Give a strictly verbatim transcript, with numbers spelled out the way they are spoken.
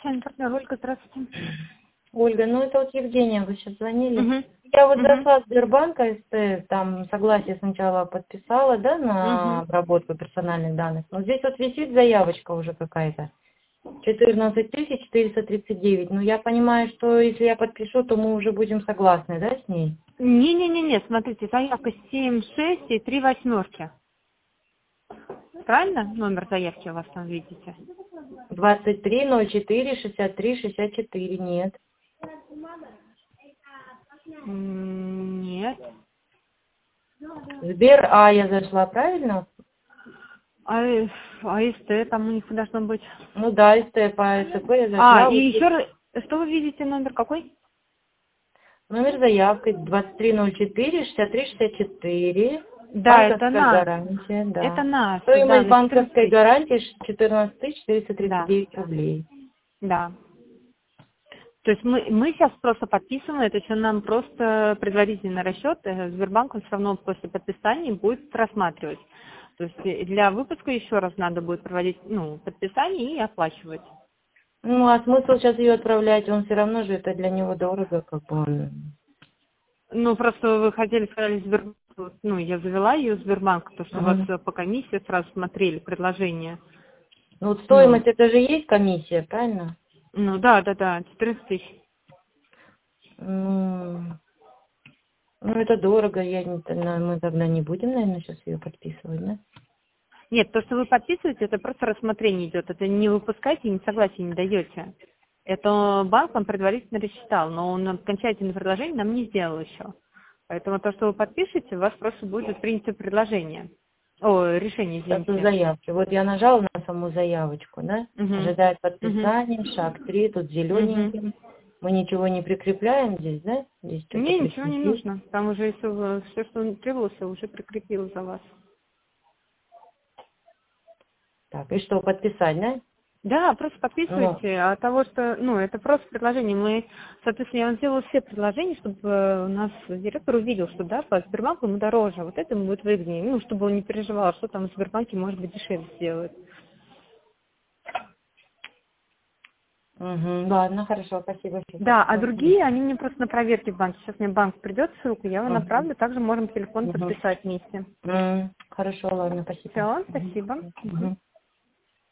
вами партнер. Ольга, здравствуйте. Ольга, ну это вот Евгения, вы сейчас звонили. Угу. Я вот Угу. зашла в Сбербанк АСТ, там согласие сначала подписала, да, на Угу. обработку персональных данных. Но здесь вот висит заявочка уже какая-то. четырнадцать тысяч четыреста тридцать девять. Ну я понимаю, что если я подпишу, то мы уже будем согласны, да, с ней? Не-не-не, смотрите, заявка семь шесть и три восьмерки. Правильно? Номер заявки у вас там видите? двадцать три ноль четыре шестьдесят три шестьдесят четыре, нет. М, Нет. Сбер, а я зашла, правильно? А, э, АСТ там у них должно быть. Ну да, АСТ по АСП я А, зашла. и Вот еще здесь раз, что вы видите, номер какой? номер заявки двадцать три ноль четыре шестьдесят три шестьдесят четыре. Да, это Банковская наш. гарантия, Это да. наш, да, Стоимость на четырнадцать банковской тысяч. гарантии четырнадцать тысяч четыреста тридцать Да, девять рублей. да. То есть мы, мы сейчас просто подписываем, это еще нам просто предварительный расчет, э, Сбербанк он все равно после подписания будет рассматривать. То есть э, для выпуска еще раз надо будет проводить ну, подписание и оплачивать. Ну, а смысл сейчас ее отправлять? Он все равно же, это для него дорого, как бы он. Ну, просто вы хотели сказать Сбербанк, ну, я завела ее в Сбербанк, то, что у вас Мгм. э, по комиссии сразу смотрели предложение. Ну, вот Ну, стоимость, это же есть комиссия, правильно? ну да, да, да, четырнадцать тысяч. Ну, ну, это дорого, я не, на- мы тогда не будем, наверное, сейчас ее подписывать, да? Нет, то, что вы подписываете, это просто рассмотрение идет. Это не выпускаете, не согласие не даете. Это банк вам предварительно рассчитал, но он окончательное предложение нам не сделал еще. Поэтому то, что вы подпишете, у вас просто будет принято предложение. О, решение, Статус извините. заявки. Вот я нажала на саму заявочку, да? Угу. Ожидает Угу. подписания, шаг три, тут Угу. зелененьким. Мы ничего не прикрепляем здесь, да? Здесь что-то Не, ничего не прикрепить. нужно. Там уже все, все что требовалось, я уже прикрепила за вас. Так, и что, подписать, да? Да, просто Ну, подписывайте, а того, что, ну, это просто предложение. Мы, соответственно, я вам сделала все предложения, чтобы э, у нас директор увидел, что, да, по Сбербанку ему дороже, а вот это ему будет выгоднее. Ну, чтобы он не переживал, что там в Сбербанке, может быть, дешевле сделают. угу, ладно, хорошо, спасибо. Сейчас Да, а посмотрим. другие, они мне просто на проверке в банке. Сейчас мне банк придет ссылку, я вам Угу, направлю, также можем телефон угу. подписать вместе. М, Хорошо, ладно, спасибо. Все, Мгм. спасибо. Мгм. Мгм.